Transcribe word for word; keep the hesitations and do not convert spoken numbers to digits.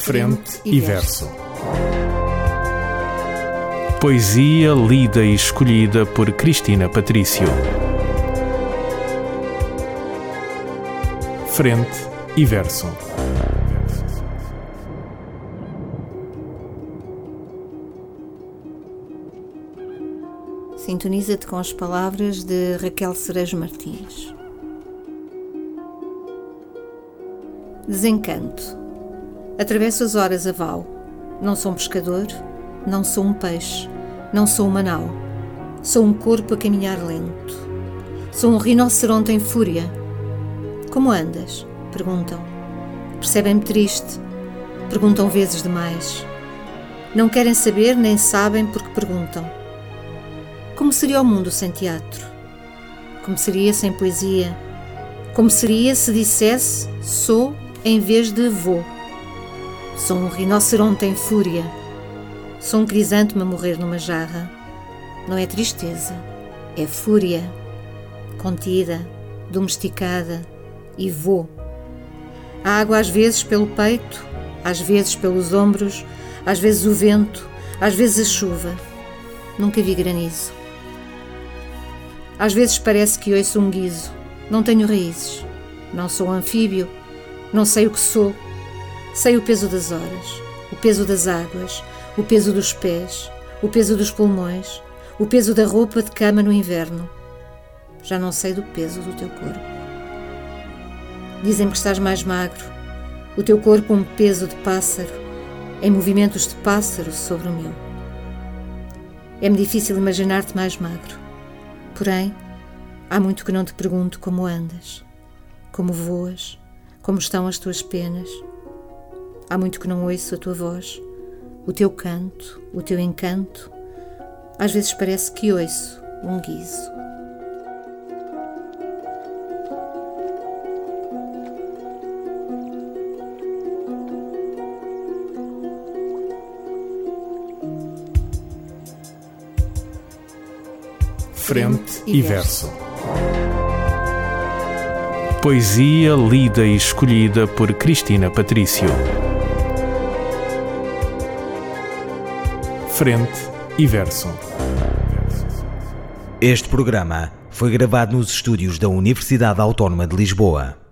Frente e verso. Poesia lida e escolhida por Cristina Patrício. Frente e verso. Sintoniza-te com as palavras de Raquel Cerejo Martins. Desencanto. Atravesso as horas a val. Não sou um pescador, não sou um peixe, não sou uma nau. Sou um corpo a caminhar lento. Sou um rinoceronte em fúria. Como andas? Perguntam. Percebem-me triste. Perguntam vezes demais. Não querem saber nem sabem porque perguntam. Como seria o mundo sem teatro? Como seria sem poesia? Como seria se dissesse sou em vez de vou? Sou um rinoceronte em fúria. Sou um crisântemo a morrer numa jarra. Não é tristeza, é fúria. Contida, domesticada, e vou. A água às vezes pelo peito, às vezes pelos ombros, às vezes o vento, às vezes a chuva. Nunca vi granizo. Às vezes parece que ouço um guizo. Não tenho raízes. Não sou um anfíbio. Não sei o que sou. Sei o peso das horas, o peso das águas, o peso dos pés, o peso dos pulmões, o peso da roupa de cama no inverno. Já não sei do peso do teu corpo. Dizem que estás mais magro. O teu corpo um peso de pássaro, em movimentos de pássaro sobre o meu. É-me difícil imaginar-te mais magro. Porém, há muito que não te pergunto como andas, como voas, como estão as tuas penas. Há muito que não ouço a tua voz, o teu canto, o teu encanto. Às vezes parece que ouço um guizo. Frente e verso. Poesia lida e escolhida por Cristina Patrício. Frente e verso. Este programa foi gravado nos estúdios da Universidade Autónoma de Lisboa.